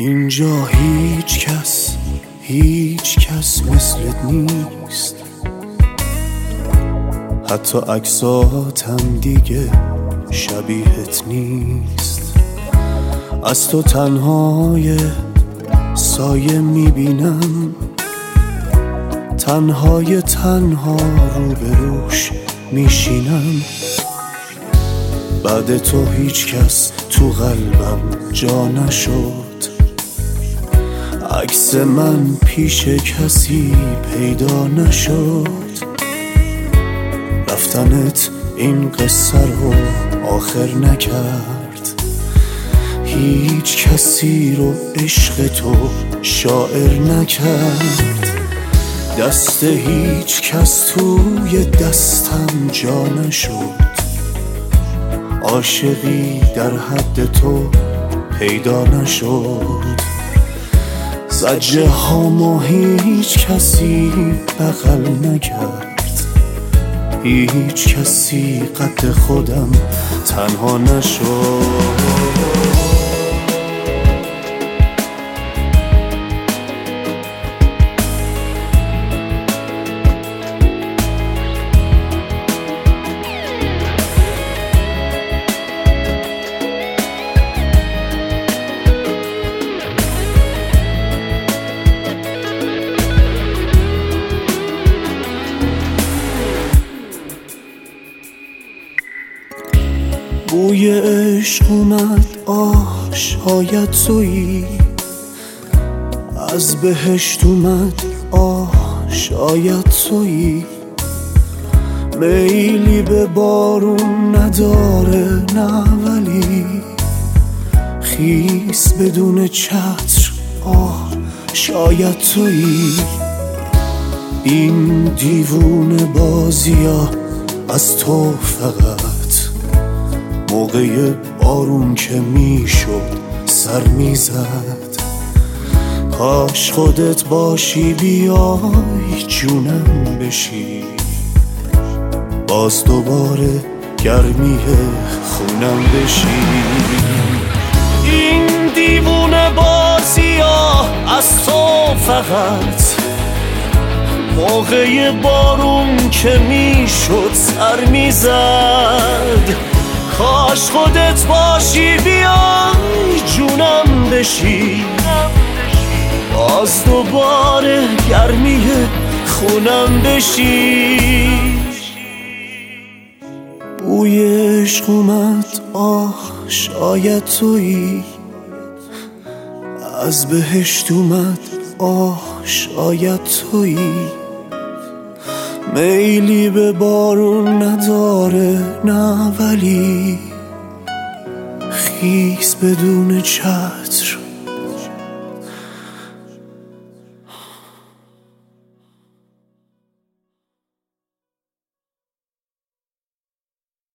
اینجا هیچ کس مثلت نیست، حتی عکساتم دیگه شبیهت نیست. از تو تنهای سایه میبینم، تنها روبروش میشینم. بعد تو هیچ کس تو قلبم جا نشد، عکس من پیش کسی پیدا نشد. رفتنت این قصه رو آخر نکرد، هیچ کسی رو عشق تو شاعر نکرد. دست هیچ کس توی دستم جا نشد، عاشقی در حد تو پیدا نشد. زجه هامو هیچ کسی بغل نکرد، هیچ کسی قد خودم تنها نشد. بوی عشق اومد، شاید تویی. از بهشت اومد، شاید تویی. میلی به بارون نداره نه، ولی خیس بدون چتر، شاید تویی. این دیوونه بازیا از تو فقط موقع بارون که میشد سر میزد. کاش خودت باشی، بیای جونم بشی، باز دوباره گرمی خونم بشی. این دیوونه بازیا از تو فقط موقع بارون که میشد سر میزد. کاش خودت باشی، بیای جونم بشی، باز دوباره گرمی خونم بشی. بوی عشق اومد، شاید تویی. از بهشت اومد، شاید تویی. میلی به بارون نداره نه، ولی خیس بدون چتر،